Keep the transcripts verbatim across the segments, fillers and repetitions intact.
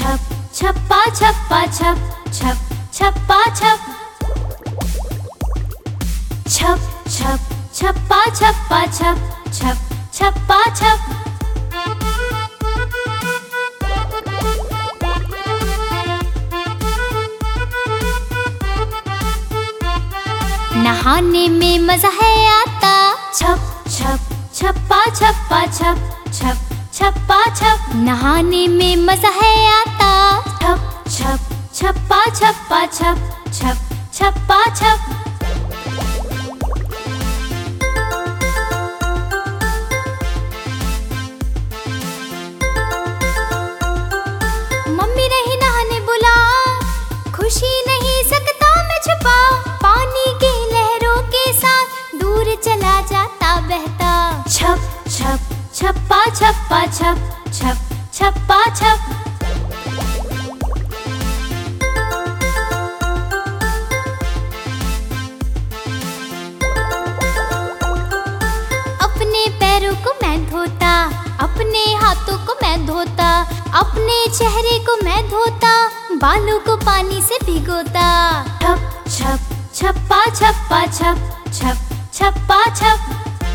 छप छप्पा छप्पा छप छप छप्पा छप छप छप छप्पा छप्पा छप छप छप्पा छप नहाने में मजा है आता। छप छप छप्पा छप्पा छप छप छप्पा छप नहाने में मजा है आता। छप छप छप्पा छप्पा छप छप छप्पा छप मम्मी नहीं नहाने बुला, खुशी नहीं सकता मैं छुपा, पानी की लहरों के साथ दूर चला जाता बहता। छप छप छप्पा छप्पा छप छप छप्पा छप अपने पैरों को मैं धोता, अपने हाथों को मैं धोता, अपने चेहरे को मैं धोता, बालों को पानी से भिगोता। छप छप छप्पा छप्पा छप छप छप्पा छप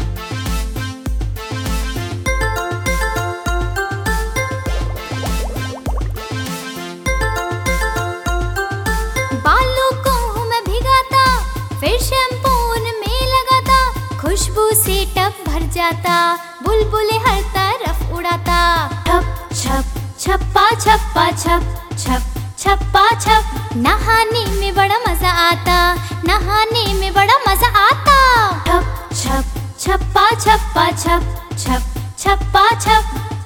बालों को हूँ मैं भिगाता, फिर शैम्पू उनमें लगाता, खुशबू से टब भर जाता, बुलबुलें हर तरफ उड़ाता। छप छप छप्पा छप्पा छप छप छप्पा छप नहाने में बड़ा मजा आता, नहाने में बड़ा मजा आता। छप छप छप्पा छप्पा छप छप छप्पा छप